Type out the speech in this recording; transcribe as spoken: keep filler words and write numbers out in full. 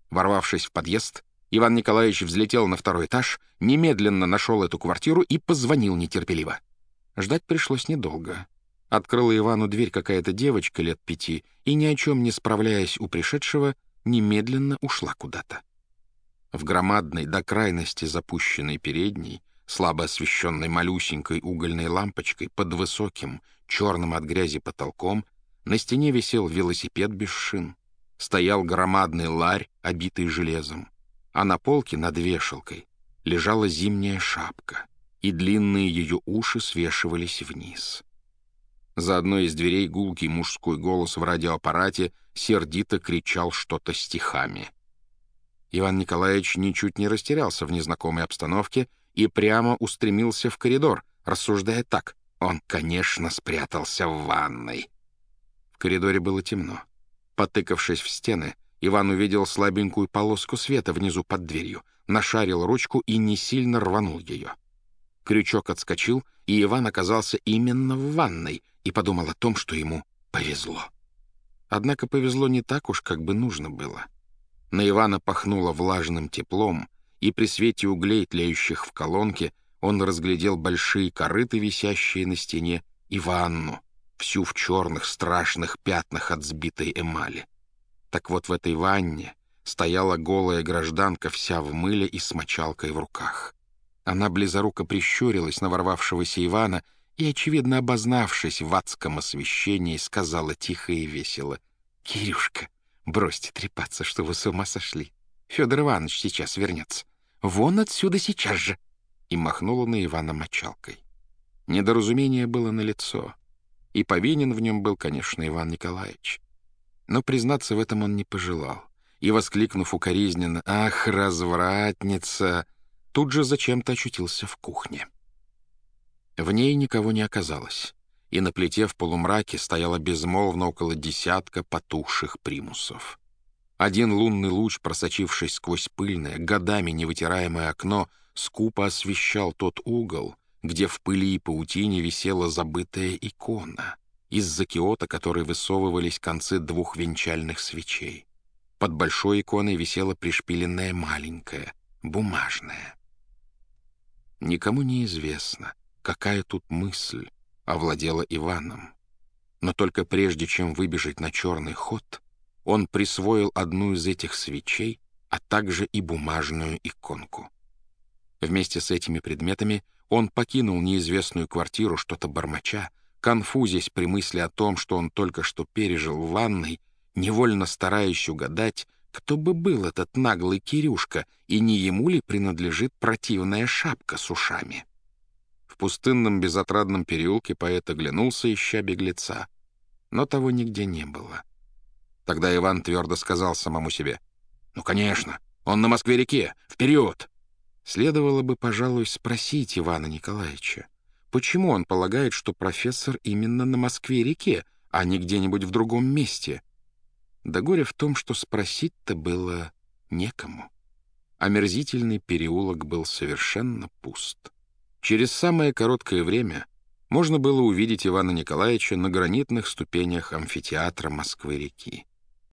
Ворвавшись в подъезд, Иван Николаевич взлетел на второй этаж, немедленно нашел эту квартиру и позвонил нетерпеливо. Ждать пришлось недолго. Открыла Ивану дверь какая-то девочка лет пяти и, ни о чем не справляясь у пришедшего, немедленно ушла куда-то. В громадной, до крайности запущенной передней, слабо освещенной малюсенькой угольной лампочкой, под высоким, черным от грязи потолком, на стене висел велосипед без шин, стоял громадный ларь, обитый железом, а на полке над вешалкой лежала зимняя шапка, и длинные ее уши свешивались вниз. За одной из дверей гулкий мужской голос в радиоаппарате сердито кричал что-то стихами. Иван Николаевич ничуть не растерялся в незнакомой обстановке и прямо устремился в коридор, рассуждая так: он, конечно, спрятался в ванной. В коридоре было темно. Потыкавшись в стены, Иван увидел слабенькую полоску света внизу под дверью, нашарил ручку и не сильно рванул ее. Крючок отскочил, и Иван оказался именно в ванной и подумал о том, что ему повезло. Однако повезло не так уж, как бы нужно было. На Ивана пахнуло влажным теплом, и при свете углей, тлеющих в колонке, он разглядел большие корыты, висящие на стене, и ванну, всю в черных страшных пятнах от сбитой эмали. Так вот, в этой ванне стояла голая гражданка, вся в мыле и с мочалкой в руках. Она близоруко прищурилась на ворвавшегося Ивана и, очевидно обознавшись в адском освещении, сказала тихо и весело: «Кирюшка, бросьте трепаться, что вы с ума сошли. Федор Иванович сейчас вернется. Вон отсюда сейчас же!» И махнула на Ивана мочалкой. Недоразумение было налицо, и повинен в нем был, конечно, Иван Николаевич. Но признаться в этом он не пожелал, и, воскликнув укоризненно «Ах, развратница!», тут же зачем-то очутился в кухне. В ней никого не оказалось, и на плите в полумраке стояло безмолвно около десятка потухших примусов. Один лунный луч, просочившись сквозь пыльное, годами невытираемое окно, скупо освещал тот угол, где в пыли и паутине висела забытая икона, из-за киота которой высовывались концы двух венчальных свечей. Под большой иконой висела пришпиленная маленькая, бумажная. Никому не известно, какая тут мысль овладела Иваном. Но только прежде чем выбежать на черный ход, он присвоил одну из этих свечей, а также и бумажную иконку. Вместе с этими предметами он покинул неизвестную квартиру, что-то бормоча, конфузясь при мысли о том, что он только что пережил в ванной, невольно стараясь угадать, кто бы был этот наглый Кирюшка, и не ему ли принадлежит противная шапка с ушами. В пустынном безотрадном переулке поэт оглянулся, ища беглеца, но того нигде не было. Тогда Иван твердо сказал самому себе: «Ну, конечно, он на Москве-реке, вперед!» Следовало бы, пожалуй, спросить Ивана Николаевича, почему он полагает, что профессор именно на Москве-реке, а не где-нибудь в другом месте. Да горе в том, что спросить-то было некому. Омерзительный переулок был совершенно пуст. Через самое короткое время можно было увидеть Ивана Николаевича на гранитных ступенях амфитеатра Москвы-реки.